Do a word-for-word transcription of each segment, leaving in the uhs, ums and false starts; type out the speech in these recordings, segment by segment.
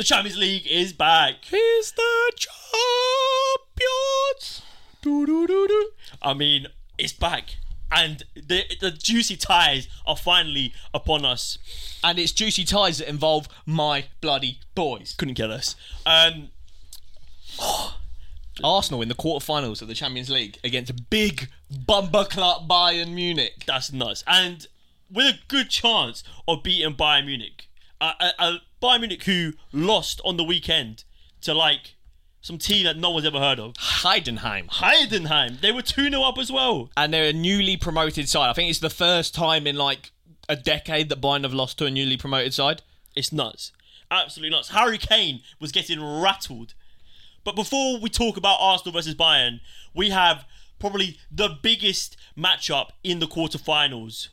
Champions League is back. He's the champions. Do, do, do, do. I mean, it's back. And the the juicy ties are finally upon us. And it's juicy ties that involve my bloody boys. Couldn't kill us. Um, Arsenal in the quarterfinals of the Champions League against big bumper club Bayern Munich. That's nuts. And with a good chance of beating Bayern Munich. Uh, uh, uh, Bayern Munich who lost on the weekend to like some team that no one's ever heard of. Heidenheim. Heidenheim. They were two nil up as well. And they're a newly promoted side. I think it's the first time in like a decade that Bayern have lost to a newly promoted side. It's nuts. Absolutely nuts. Harry Kane was getting rattled. But before we talk about Arsenal versus Bayern, we have probably the biggest matchup in the quarterfinals.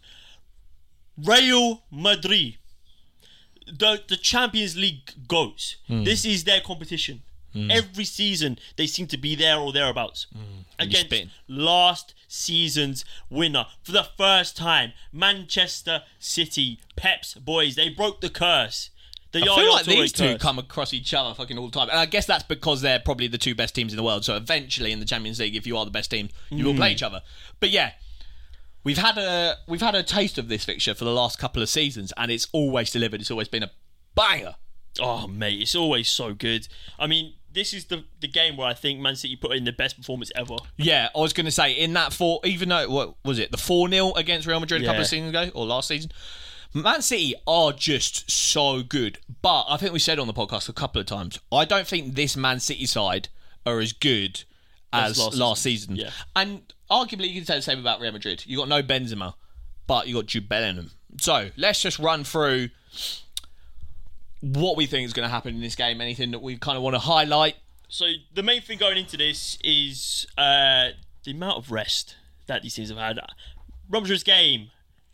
Real Madrid. The, the Champions League goats. Mm. This is their competition. Mm. Every season, they seem to be there or thereabouts. Mm. Against last season's winner. For the first time, Manchester City, Pep's boys, they broke the curse. The I feel like these two curse. come across each other fucking all the time. And I guess that's because they're probably the two best teams in the world. So eventually in the Champions League, if you are the best team, you mm. will play each other. But yeah, we've had a we've had a taste of this fixture for the last couple of seasons, and it's always delivered. It's always been a banger. Oh, mate, it's always so good. I mean, this is the the game where I think Man City put in the best performance ever. Yeah, I was going to say, in that four, even though, what was it, the four nil against Real Madrid a yeah. couple of seasons ago, or last season, Man City are just so good. But I think we said on the podcast a couple of times, I don't think this Man City side are as good as last, last season. season. Yeah. And arguably, you can say the same about Real Madrid. You got no Benzema, but you got Jude Bellingham. So let's just run through what we think is going to happen in this game, anything that we kind of want to highlight. So the main thing going into this is uh, the amount of rest that these teams have had. Real Madrid's game,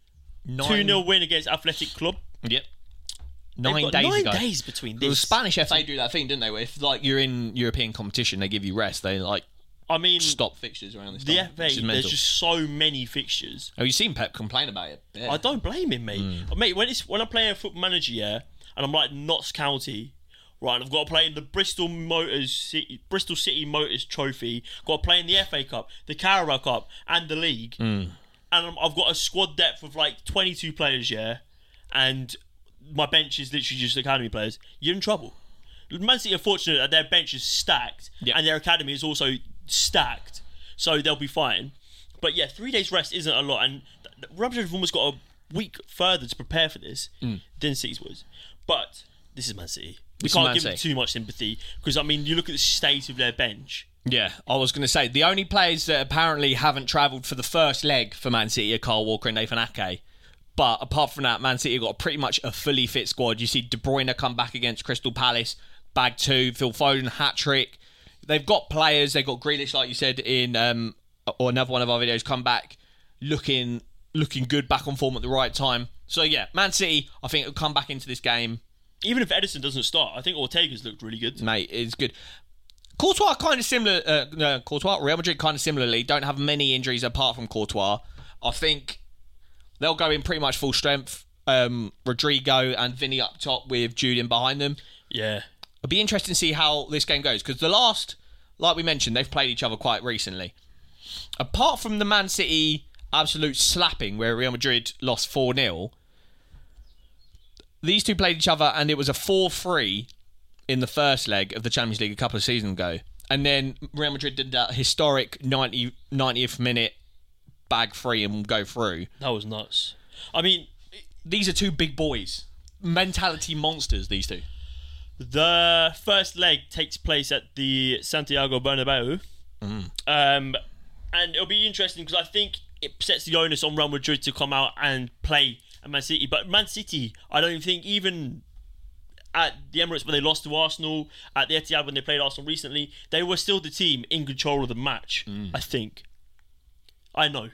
two nil win against Athletic Club. Yep. Nine days nine ago. Nine days between this. The Spanish F A do that thing, didn't they? Where if like you're in European competition, they give you rest. They like I mean, stop fixtures around this the time. The F A, there's just so many fixtures. Oh, you've seen Pep complain about it. Yeah. I don't blame him, mate. Mm. Mate, when it's when I'm playing a Football Manager, yeah, and I'm like Notts County, right, and I've got to play in the Bristol Motors City, Bristol City Motors Trophy, got to play in the F A Cup, the Carabao Cup, and the league, mm. and I've got a squad depth of like twenty-two players, yeah, and my bench is literally just academy players. You're in trouble. Man City are fortunate that their bench is stacked, yeah. and their academy is also stacked, so they'll be fine. But yeah, three days rest isn't a lot, and Real Madrid have almost got a week further to prepare for this mm. than City's was. But this is Man City. We this can't give them too much sympathy because I mean, you look at the state of their bench. Yeah, I was going to say the only players that apparently haven't travelled for the first leg for Man City are Kyle Walker and Nathan Ake. But apart from that, Man City have got pretty much a fully fit squad. You see De Bruyne come back against Crystal Palace, bag two, Phil Foden, hat-trick. They've got players, they've got Grealish, like you said, in um, or another one of our videos, come back looking looking good, back on form at the right time. So yeah, Man City, I think, will come back into this game. Even if Edison doesn't start, I think Ortega's looked really good. Mate, it's good. Courtois kind of similar, uh, no, Courtois, Real Madrid kind of similarly, don't have many injuries apart from Courtois. I think they'll go in pretty much full strength. Um, Rodrigo and Vinny up top with Jude in behind them. Yeah. It'll be interesting to see how this game goes because the last, like we mentioned, they've played each other quite recently. Apart from the Man City absolute slapping where Real Madrid lost four nil, these two played each other and it was a four three in the first leg of the Champions League a couple of seasons ago. And then Real Madrid did that historic ninety, ninetieth minute bag free and go through. That was nuts. I mean, these are two big boys. Mentality monsters, these two. The first leg takes place at the Santiago Bernabeu. Mm. Um, and it'll be interesting because I think it sets the onus on Real Madrid to come out and play at Man City. But Man City, I don't think even at the Emirates when they lost to Arsenal, at the Etihad when they played Arsenal recently, they were still the team in control of the match, mm. I think. I know.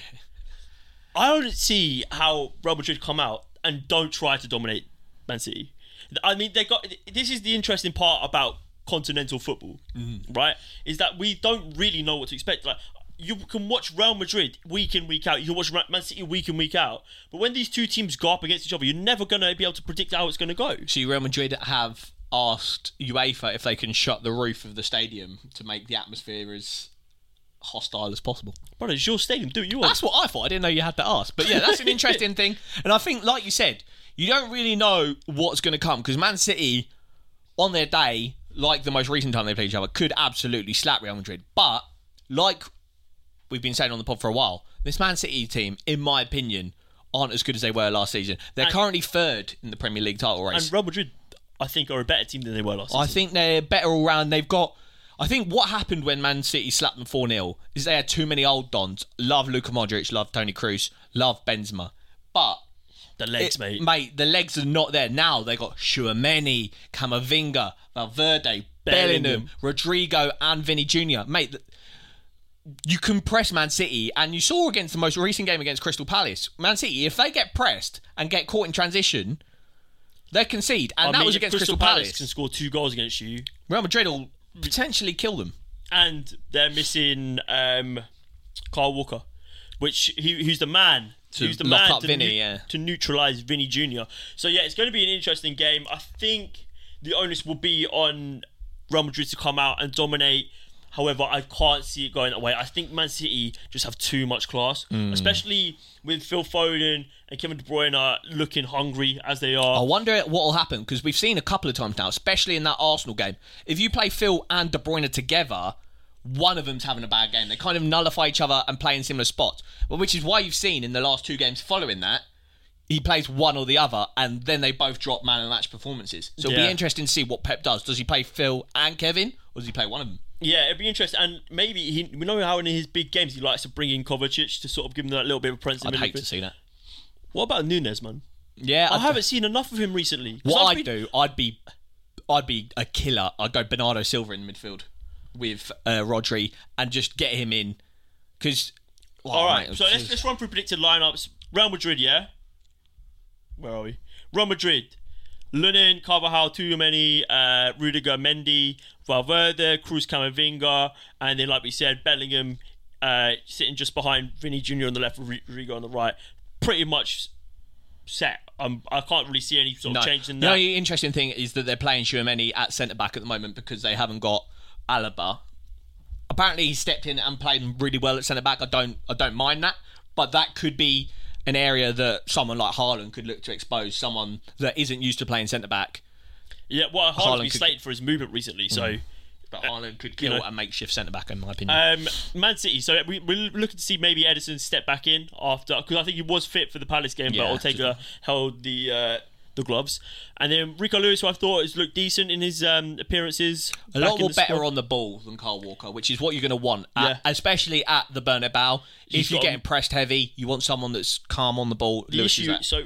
I don't see how Real Madrid come out and don't try to dominate Man City. I mean, they got. This is the interesting part about continental football, mm. right? Is that we don't really know what to expect. Like, you can watch Real Madrid week in, week out. You can watch Man City week in, week out. But when these two teams go up against each other, you're never going to be able to predict how it's going to go. See, Real Madrid have asked UEFA if they can shut the roof of the stadium to make the atmosphere as hostile as possible. Brother, it's your stadium. Do what you want. That's what I thought. I didn't know you had to ask. But yeah, that's an interesting thing. And I think, like you said, you don't really know what's going to come because Man City, on their day, like the most recent time they played each other, could absolutely slap Real Madrid. But, like we've been saying on the pod for a while, this Man City team, in my opinion, aren't as good as they were last season. They're And- currently third in the Premier League title race. And Real Madrid, I think, are a better team than they were last I season. think they're better all round. They've got... I think what happened when Man City slapped them four nil is they had too many old dons. Love Luka Modric, love Toni Kroos, love Benzema. But... The legs, it- mate. Mate, the legs are not there. Now they got Tchouaméni, Camavinga, Valverde, Bellingham, Bellingham. Rodrigo and Vinny Junior Mate, th- you can press Man City, and you saw against the most recent game against Crystal Palace. Man City, if they get pressed and get caught in transition, they concede. And I that mean, was if against Crystal, Palace Palace. can score two goals against you, Real Madrid will potentially kill them. and they're missing um, Kyle Walker, which he, who's the man. To who's the lock man up to, Vinny, yeah. to neutralise Vinny Junior So yeah, it's going to be an interesting game. I think the onus will be on Real Madrid to come out and dominate. However, I can't see it going that way. I think Man City just have too much class, Hmm. especially with Phil Foden and Kevin De Bruyne looking hungry as they are. I wonder what will happen, because we've seen a couple of times now, especially in that Arsenal game. If you play Phil and De Bruyne together, one of them's having a bad game. They kind of nullify each other and play in similar spots. Well, which is why you've seen in the last two games following that, he plays one or the other, and then they both drop man and match performances. So it'll Yeah. be interesting to see what Pep does. Does he play Phil and Kevin, or does he play one of them? Yeah, it'd be interesting, and maybe he, we know how in his big games he likes to bring in Kovacic to sort of give him that little bit of a presence. in I'd the hate midfield. to see that. What about Nunes, man? Yeah, I I'd- haven't seen enough of him recently. 'Cause What I've I'd been- do, I'd be, I'd be a killer. I'd go Bernardo Silva in midfield with uh, Rodri and just get him in, because. All right, so let's let's run through predicted lineups. Real Madrid, yeah. Where are we? Real Madrid, Lunin, Carvajal, Tchouaméni, uh, Rudiger, Mendy, Valverde, Cruz, Camavinga, and then like we said, Bellingham uh, sitting just behind Vinny Junior on the left, Rodrigo on the right. Pretty much set. Um, I can't really see any sort of change in The that. only interesting thing is that they're playing Tchouaméni at centre back at the moment because they haven't got Alaba. Apparently, he stepped in and played really well at centre back. I don't, I don't mind that, but that could be an area that someone like Haaland could look to expose. Someone that isn't used to playing centre back, Yeah, well, Haaland's Haaland been could- slated for his movement recently, so. but Haaland could kill you know. a makeshift centre back, in my opinion. Um, Man City. So we, we're looking to see maybe Edison step back in after, because I think he was fit for the Palace game, Yeah, but Ortega held the uh, the gloves. And then Rico Lewis, who I thought has looked decent in his um, appearances, a back lot in more the better squad. on the ball than Kyle Walker, which is what you're going to want, at- Yeah. especially at the Bernabeu. He's If you're got a- getting pressed heavy, you want someone that's calm on the ball. The Lewis is issue. that. So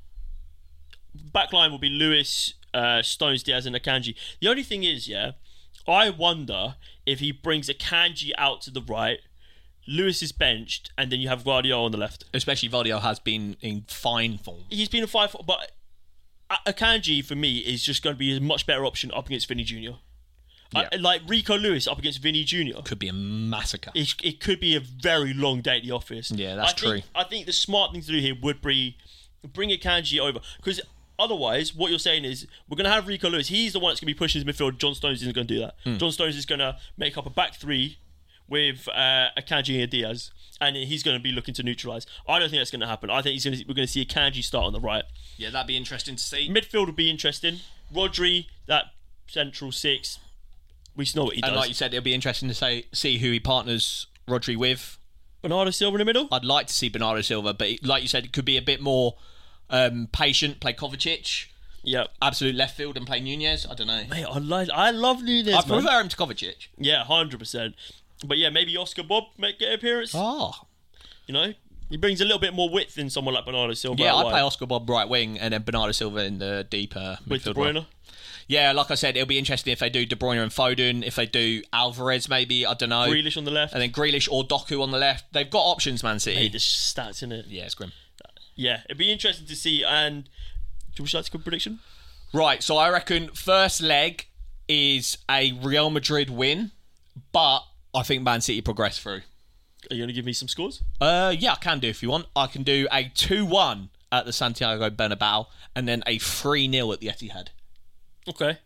back line will be Lewis, uh, Stones, Diaz, and Akanji. The only thing is, yeah, I wonder if he brings Akanji out to the right. Lewis is benched, and then you have Guardiola on the left. Especially Vardio has been in fine form. He's been a five, but A- Akanji for me is just going to be a much better option up against Vinny Junior Yeah. I, like Rico Lewis up against Vinny Junior Could be a massacre. It, it could be a very long day at the office. Yeah, that's I think, true. I think the smart thing to do here would be bring Akanji over, because otherwise, what you're saying is we're going to have Rico Lewis. He's the one that's going to be pushing his midfield. John Stones isn't going to do that. Hmm. John Stones is going to make up a back three with uh, Akanji and Diaz, and he's going to be looking to neutralise. I don't think that's going to happen. I think he's going to, we're going to see Akanji start on the right. Yeah, that'd be interesting to see. Midfield would be interesting. Rodri, that central six, we know what he And does. like you said, it'll be interesting to say, see who he partners Rodri with. Bernardo Silva in the middle. I'd like to see Bernardo Silva, but like you said, it could be a bit more um, patient, play Kovacic, Yeah. absolute left field and play Nunez. I don't know. Mate, I, like, I love Nunes, I man. prefer him to Kovacic. Yeah, one hundred percent. But yeah, maybe Oscar Bob might get an appearance. Oh. You know, he brings a little bit more width than someone like Bernardo Silva. Yeah, out I'd wide play Oscar Bob right wing and then Bernardo Silva in the deeper with De midfield role. Bruyne. Yeah, like I said, it'll be interesting if they do De Bruyne and Foden, if they do Alvarez maybe, I don't know. Grealish on the left. And then Grealish or Doku on the left. They've got options, Man City. Hey, the stats in it. Yeah, it's grim. Yeah, it'd be interesting to see. And would you like to give a prediction? Right, so I reckon first leg is a Real Madrid win, but I think Man City progress through. Are you going to give me some scores? Uh, yeah, I can do if you want. I can do a two one at the Santiago Bernabeu and then a three nil at the Etihad. Okay.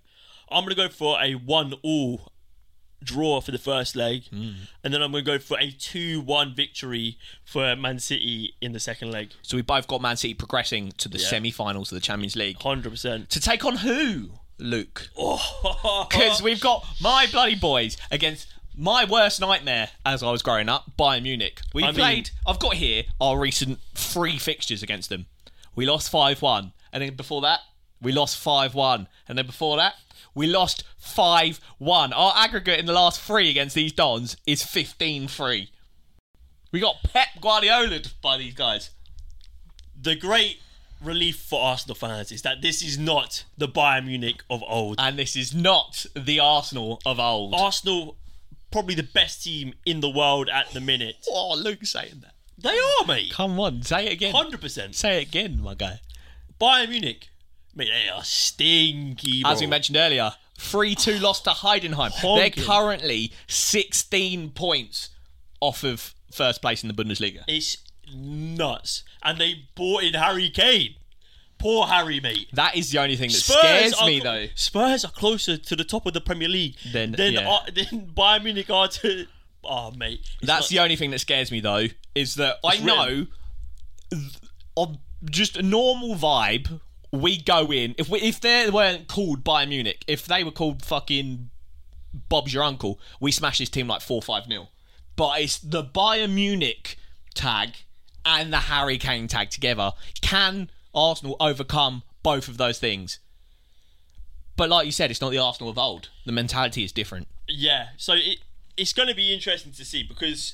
I'm going to go for a one-all draw for the first leg, Mm. and then I'm going to go for a two one victory for Man City in the second leg. So we both got Man City progressing to the Yeah. semi-finals of the Champions League. one hundred percent. To take on who, Luke? Oh, Because we've got my bloody boys against my worst nightmare as I was growing up, Bayern Munich. We I mean- played, I've got here our recent three fixtures against them. We lost five one. And then before that, we lost five one. And then before that, we lost five one. Our aggregate in the last three against these Dons is fifteen three. We got Pep Guardiola'd by these guys. the great relief for Arsenal fans is that this is not the Bayern Munich of old. And this is not the Arsenal of old. Arsenal, probably the best team in the world at the minute. Oh, Luke saying that. They are, mate. Come on, say it again. one hundred percent. Say it again, my guy. Bayern Munich, mate, they are stinky, bro. As we mentioned earlier, three two loss to Heidenheim. Honking. They're currently sixteen points off of first place in the Bundesliga. It's nuts. And they bought in Harry Kane. Poor Harry, mate. That is the only thing that Spurs scares are, me, though. Spurs are closer to the top of the Premier League Then- than, yeah. uh, than Bayern Munich are to... Oh, mate. It's That's not- the only thing that scares me, though, is that I It's know th- on just a normal vibe, we go in. If we if they weren't called Bayern Munich, if they were called fucking Bob's your uncle, we smash this team like four five nil. But it's the Bayern Munich tag and the Harry Kane tag together. Can Arsenal overcome both of those things? But like you said, it's not the Arsenal of old. The mentality is different. Yeah, so it it's going to be interesting to see because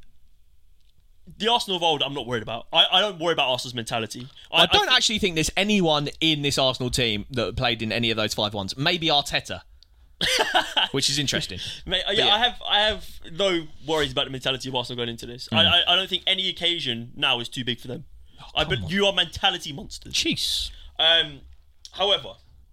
the Arsenal of old, I'm not worried about. I, I don't worry about Arsenal's mentality. I, don't thi- actually think there's anyone in this Arsenal team that played in any of those five ones. Maybe Arteta, which is interesting. Mate, yeah, yeah. I have I have no worries about the mentality of Arsenal going into this. I, I I don't think any occasion now is too big for them. I come but on. you are mentality monsters. Jeez. Um, however,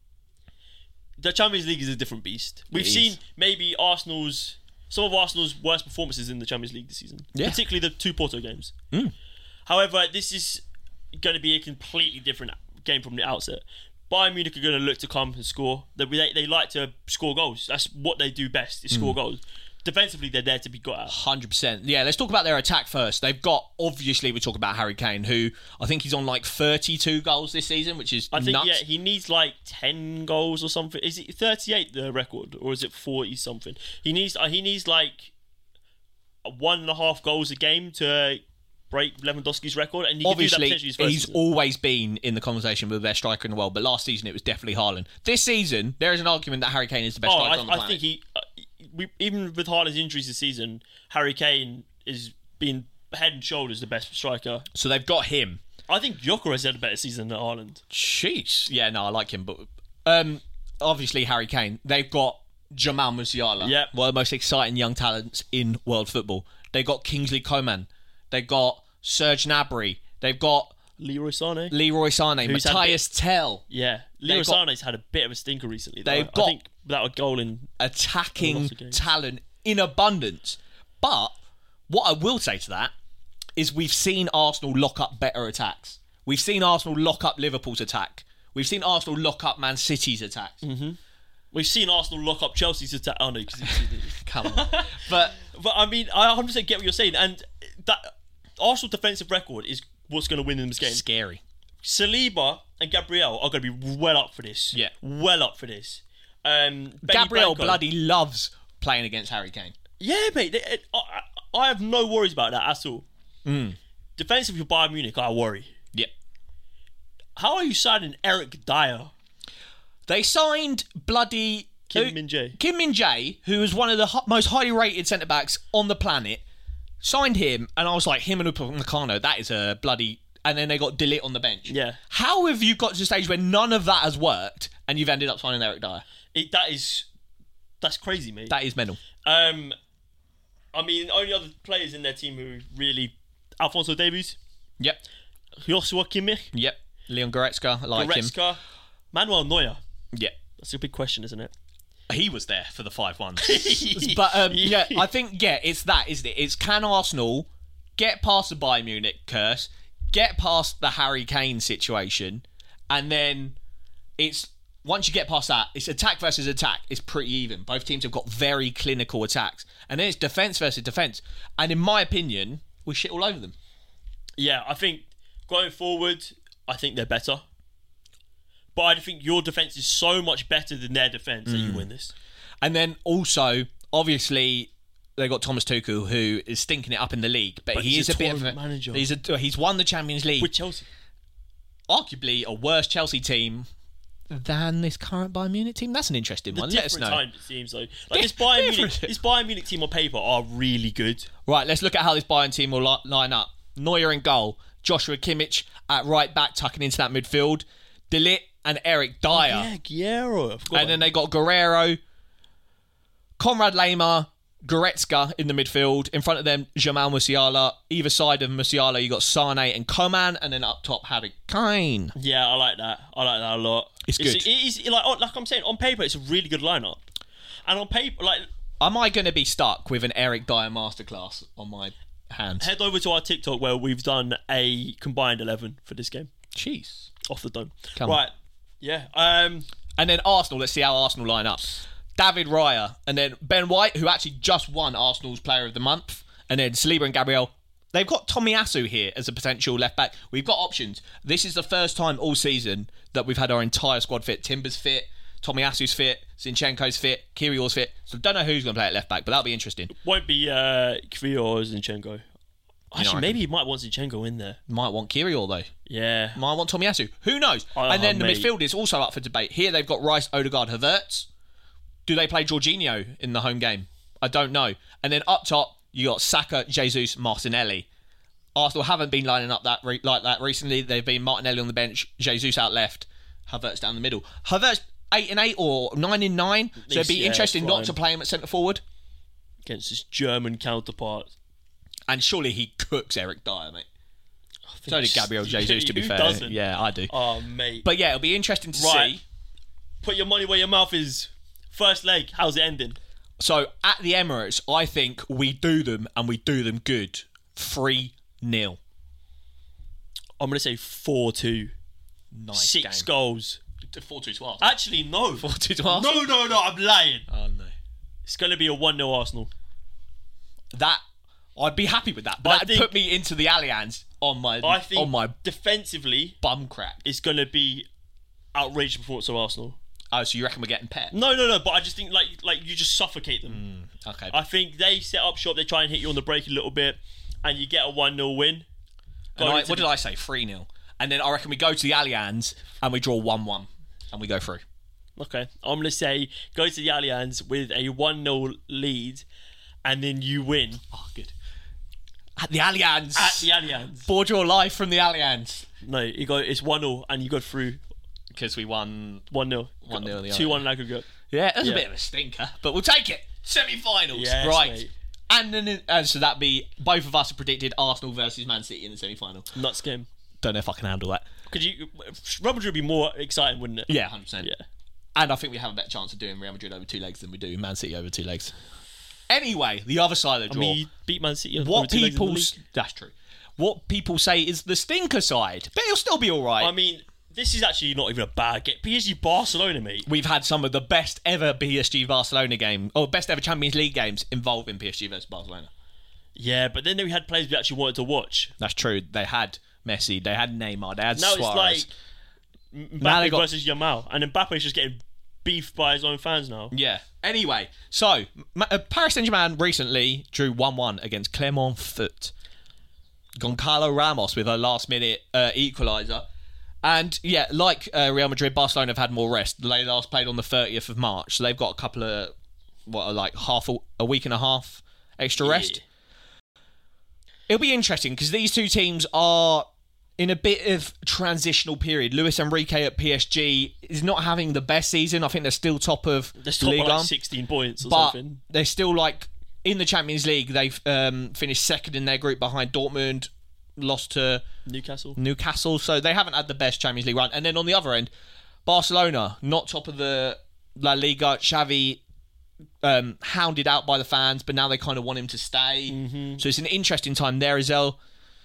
the Champions League is a different beast. We've It is. seen maybe Arsenal's some of Arsenal's worst performances in the Champions League this season, Yeah. particularly the two Porto games. Mm. However, this is going to be a completely different game from the outset. Bayern Munich are going to look to come and score. They, they, they like to score goals. That's what they do best, is Mm. score goals. Defensively, they're there to be got at. one hundred percent. Yeah, let's talk about their attack first. They've got, obviously, we talk about Harry Kane, who I think he's on like thirty-two goals this season, which is I think, nuts. yeah, he needs like ten goals or something. Is it thirty-eight the record, or is it forty something? He needs uh, he needs like one and a half goals a game to break Lewandowski's record, and he Obviously, can do that potentially his first he's season. always been in the conversation with their striker in the world, but last season it was definitely Haaland. This season, there is an argument that Harry Kane is the best Oh, striker I, on the I planet. think he, uh, we, even with Haaland's injuries this season, Harry Kane is being head and shoulders the best striker. So they've got him. I think Joker has had a better season than Haaland. Jeez. Yeah, no, I like him, but um, obviously Harry Kane. They've got Jamal Musiala, Yep. one of the most exciting young talents in world football. They've got Kingsley Coman. They've got Serge Gnabry. They've got Leroy Sané. Leroy Sané, Who's had Matthias Tell. Yeah, Leroy They've got- Sané's had a bit of a stinker recently. Though. They've I got- think without a goal in. Attacking Lots of games. talent in abundance. But what I will say to that is we've seen Arsenal lock up better attacks. We've seen Arsenal lock up Liverpool's attack. We've seen Arsenal lock up Man City's attacks. We've seen Arsenal lock up Chelsea's attack. Oh no, because Come on. But but I mean, I one hundred percent get what you're saying, and that Arsenal defensive record is what's going to win them this game. scary. Saliba and Gabriel are going to be well up for this. Yeah. well up for this. Um, Benny Gabriel Blanco- bloody loves playing against Harry Kane. Yeah, mate. They, I, I- I have no worries about that at all. Mm. Defensively for Bayern Munich, I worry. Yep. How are you signing Eric Dyer? They signed bloody Kim who- Min Jae. Kim Min Jae, who is one of the ho- most highly rated centre backs on the planet. Signed him, and I was like, him and Upamecano, that is a bloody. And then they got De Ligt on the bench. Yeah. How have you got to a stage where none of that has worked, and you've ended up signing Eric Dyer? It, that is, that's crazy, mate. That is mental. Um, I mean, only other players in their team who really Alphonso Davies, Yep. Joshua Kimmich, Yep. Leon Goretzka, I like him. Goretzka, Manuel Neuer. Yep. That's a big question, isn't it? He was there for the five ones. But um, yeah, I think yeah, it's that, isn't it? It's can Arsenal get past the Bayern Munich curse, get past the Harry Kane situation, and then it's once you get past that, it's attack versus attack. It's pretty even. Both teams have got very clinical attacks. And then it's defence versus defence. And in my opinion, we shit all over them. Yeah, I think going forward, I think they're better. But I think your defence is so much better than their defence mm. that you win this. And then also, obviously, they got Thomas Tuchel, who is stinking it up in the league, but, but he is a, a bit of a manager. He's a, he's won the Champions League with Chelsea, arguably a worse Chelsea team than this current Bayern Munich team. That's an interesting the one. Let us know. Time, it seems though. Like this Bayern Munich, this Bayern Munich team on paper are really good. Right, let's look at how this Bayern team will li- line up. Neuer in goal, Joshua Kimmich at right back, tucking into that midfield, De Ligt and Eric Dyer. Oh, yeah, Guerrero. And then they got Guerrero, Konrad Laimer, Goretzka in the midfield. In front of them, Jamal Musiala. Either side of Musiala, you got Sane and Coman, and then up top, Harry Kane. Yeah, I like that. I like that a lot. It's, it's good. It is like like I'm saying, on paper, it's a really good lineup, and on paper, like, am I going to be stuck with an Eric Dyer masterclass on my hands? Head over to our TikTok where we've done a combined eleven for this game. Jeez, off the dome. Come right, on. yeah. Um, and then Arsenal. Let's see how Arsenal line up. David Raya, and then Ben White, who actually just won Arsenal's Player of the Month, and then Saliba and Gabriel. They've got Tomiyasu here as a potential left back. We've got options. This is the first time all season that we've had our entire squad fit. Timber's fit, Tomiyasu's fit, Zinchenko's fit, Kyrgios's fit. So don't know who's going to play at left back, but that'll be interesting. Won't be uh, Kyrgios or Zinchenko. Actually, you know, maybe he might want Zinchenko in there. Might want Kyrgios though. Yeah. Might want Tomiyasu. Who knows? Oh, and then the mate. midfield is also up for debate. Here they've got Rice, Odegaard, Havertz. Do they play Jorginho in the home game? I don't know. And then up top, you got Saka, Jesus, Martinelli. Arsenal haven't been lining up that re- like that recently. They've been Martinelli on the bench, Jesus out left, Havertz down the middle. Havertz eight and eight or nine and nine. So it'd be yeah, interesting not to play him at centre forward against his German counterpart. And surely he cooks Eric Dyer, mate. So did Gabriel Jesus, to be Who fair. doesn't? Yeah, I do. Oh, mate. But yeah, it'll be interesting to right. see. Put your money where your mouth is. First leg, how's it ending? So at the Emirates, I think we do them and we do them good. three nil. I'm going to say four two. Nice Six game. goals. four two to Arsenal. Actually, no. four two to Arsenal? No, no, no, I'm lying. Oh, no. It's going to be a one nil Arsenal. That, I'd be happy with that. But I that'd think- put me into the Allianz on my, I think on my defensively, bum crack. it's going to be outrageous performance of Arsenal. Oh, so you reckon we're getting pet? No, no, no, but I just think like like you just suffocate them. Mm, okay. I think they set up shop, they try and hit you on the break a little bit, and you get a one nil win. And I, into what the- did I say? three nil. And then I reckon we go to the Allianz and we draw one one and we go through. Okay, I'm going to say go to the Allianz with a one nil lead, and then you win. Oh, good. At the Allianz. At the Allianz. Board your life from the Allianz. No, you go. It's one nil, and you go through Because we won one nil. one nil. two one aggregate. Yeah, that's Yeah. a bit of a stinker, but we'll take it. Semi-finals, Yes, right? mate. And then, and so that be both of us have predicted Arsenal versus Man City in the semi-final. Nuts game. Don't know if I can handle that. Could you? Real Madrid would be more exciting, wouldn't it? Yeah, one hundred percent. Yeah. And I think we have a better chance of doing Real Madrid over two legs than we do Man City over two legs. Anyway, the other side of the I draw. mean, you beat Man City. on- what over two legs in the people league. that's true. What people say is the stinker side, but it'll still be all right. I mean, this is actually not even a bad get. P S G Barcelona, mate. We've had some of the best ever P S G Barcelona game, or best ever Champions League games involving P S G versus Barcelona. Yeah, but then we had players we actually wanted to watch. That's true. They had Messi, they had Neymar, they had Now Suarez. it's like Mbappe Now they got- versus Yamal, and Mbappe's just getting beefed by his own fans now. Yeah. Anyway, so Ma- uh, Paris Saint-Germain recently drew one one against Clermont Foot. Goncalo Ramos with a last-minute uh, equaliser. And yeah, like uh, Real Madrid, Barcelona have had more rest. They last played on the thirtieth of March, so they've got a couple of what are like half a, a week and a half extra rest. Yeah. It'll be interesting because these two teams are in a bit of transitional period. Luis Enrique at P S G is not having the best season. I think they're still top of They're top by Ligue like one, sixteen points or but something. they're still like in the Champions League. They've um, finished second in their group behind Dortmund, lost to Newcastle. Newcastle, so they haven't had the best Champions League run. And then on the other end, Barcelona, not top of the La Liga. Xavi um, hounded out by the fans, but now they kind of want him to stay. Mm-hmm. So it's an interesting time there as well.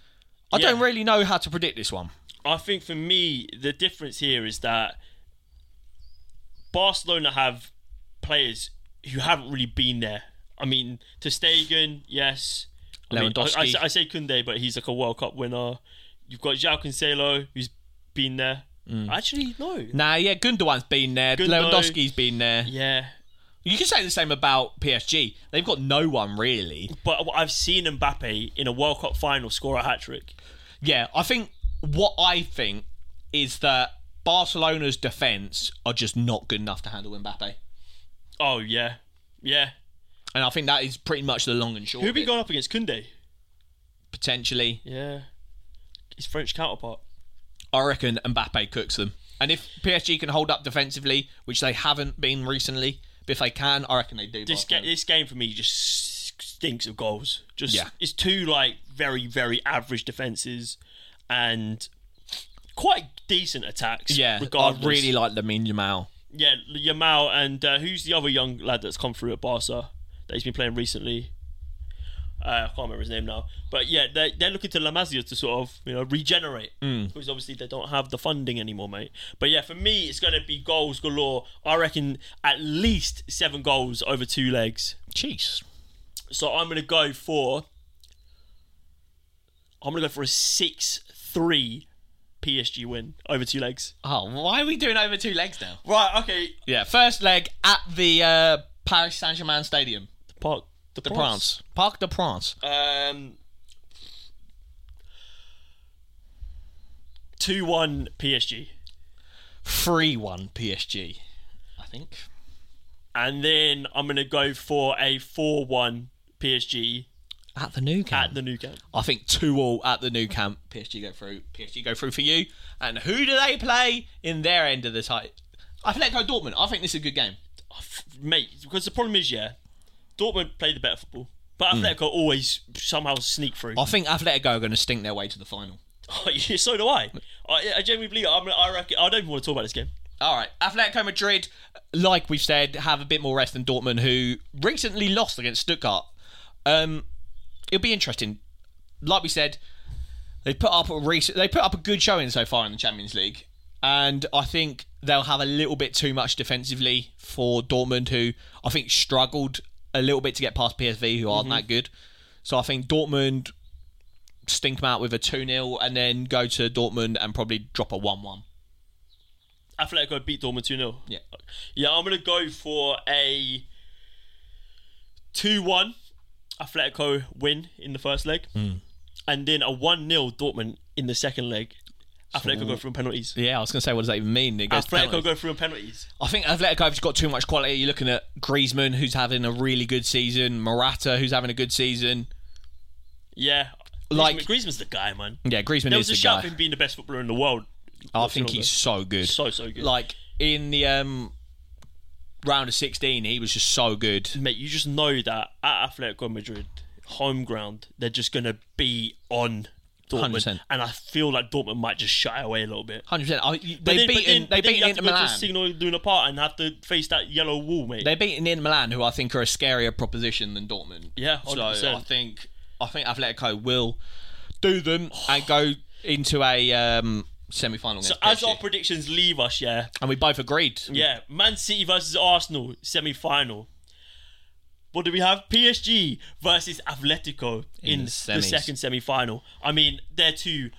I Yeah. don't really know how to predict this one. I think for me, the difference here is that Barcelona have players who haven't really been there. I mean, Ter Stegen, yes. I mean, Lewandowski. I, I, I say Koundé, but he's like a World Cup winner. You've got João Cancelo, who's been there. Mm. Actually, no. Nah, yeah, Gundogan's been there. Gundo. Lewandowski's been there. Yeah. You can say the same about P S G. They've got no one really. But I've seen Mbappe in a World Cup final score a hat-trick. Yeah, I think what I think is that Barcelona's defence are just not good enough to handle Mbappe. Oh, yeah. Yeah. And I think that is pretty much the long and short Who of have we it. gone up against? Koundé? Potentially. Yeah. His French counterpart. I reckon Mbappe cooks them. And if P S G can hold up defensively, which they haven't been recently, but if they can, I reckon they do. This, ga- this game for me just stinks of goals. Just Yeah. It's two like very, very average defences and quite decent attacks. Yeah, regardless. I really like Lamine Yamal. Yeah, Yamal and uh, who's the other young lad that's come through at Barca that he's been playing recently? Uh, I can't remember his name now. But yeah, they're, they're looking to La Masia to sort of, you know, regenerate. Mm. Because obviously they don't have the funding anymore, mate. But yeah, for me, it's going to be goals galore. I reckon at least seven goals over two legs. Jeez. So I'm going to go for... I'm going to go for a six three P S G win over two legs. Oh, why are we doing over two legs now? Right, okay. Yeah, first leg at the uh, Paris Saint-Germain Stadium. Parc de De France. France. Parc de France. Um, two one P S G. three one P S G, I think. And then I'm going to go for a four one P S G At the Nou Camp. at the Nou Camp. I think two all at the Nou Camp. P S G go through. P S G go through for you. And who do they play in their end of the title? Atletico Dortmund. I think this is a good game. Oh, f- mate, because the problem is, yeah, Dortmund play the better football. But Atletico always somehow sneak through. I think Atletico are going to stink their way to the final. Oh, yeah, so do I. I, I genuinely believe it. I, mean, I reckon. I don't even want to talk about this game. All right, Atletico Madrid, like we've said, have a bit more rest than Dortmund, who recently lost against Stuttgart. Um, it'll be interesting. Like we said, they put up a rec- they put up a good showing so far in the Champions League, and I think they'll have a little bit too much defensively for Dortmund, who I think struggled a little bit to get past P S V, who aren't mm-hmm. that good. So I think Dortmund stink them out with a two nil and then go to Dortmund and probably drop a one one. Atletico beat Dortmund two nil. Yeah. Yeah, I'm going to go for a two one Atletico win in the first leg. Mm. And then a one nil Dortmund in the second leg. Atletico so, go through in penalties. Yeah, I was going to say, what does that even mean? It goes Atletico go through in penalties. I think Atletico have just got too much quality. You're looking at Griezmann, who's having a really good season. Morata, who's having a good season. Yeah. Like, Griezmann, Griezmann's the guy, man. Yeah, Griezmann there is the guy. was a shout for him being the best footballer in the world. I think he's so good. So, so good. Like, in the um, round of sixteen, he was just so good. Mate, you just know that at Atletico Madrid, home ground, they're just going to be on Dortmund. one hundred percent. And I feel like Dortmund might just shy away a little bit. one hundred percent. I, they then, beaten, then, they then beaten Inter Inter Milan. Signal Iduna Park and have to face that yellow wall, mate. They're beating Inter Milan, who I think are a scarier proposition than Dortmund. Yeah, one hundred percent. So I think, I think Atletico will do them and go into a um, semi-final So against as P S G. our predictions leave us, yeah. And we both agreed. Yeah, Man City versus Arsenal, semi-final. What do we have? P S G versus Atletico in, In the, the the semis. second semi-final. I mean, they're two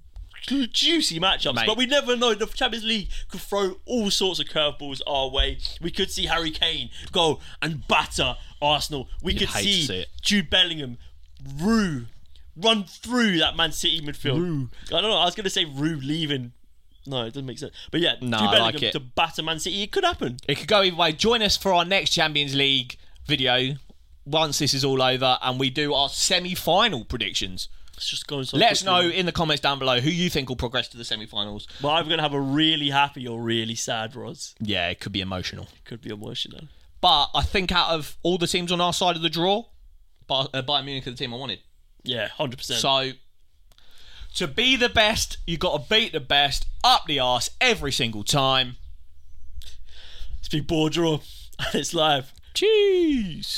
juicy matchups, Mate. but we never know. The Champions League could throw all sorts of curveballs our way. We could see Harry Kane go and batter Arsenal. We You'd could hate to see see it. Jude Bellingham rue, run through that Man City midfield. Rue. I don't know. I was going to say Rue leaving. No, it doesn't make sense. But yeah, No, Jude I Bellingham like it. to batter Man City. It could happen. It could go either way. Join us for our next Champions League video once this is all over and we do our semi-final predictions. It's just going so Let us quickly. know in the comments down below who you think will progress to the semi-finals. Well, I'm going to have a really happy or really sad, Roz. Yeah, it could be emotional. Could be emotional. But I think out of all the teams on our side of the draw, Bay- uh, Bayern Munich are the team I wanted. Yeah, one hundred percent. So, to be the best, you got to beat the best up the arse every single time. It's been ball draw. And it's live. Cheese.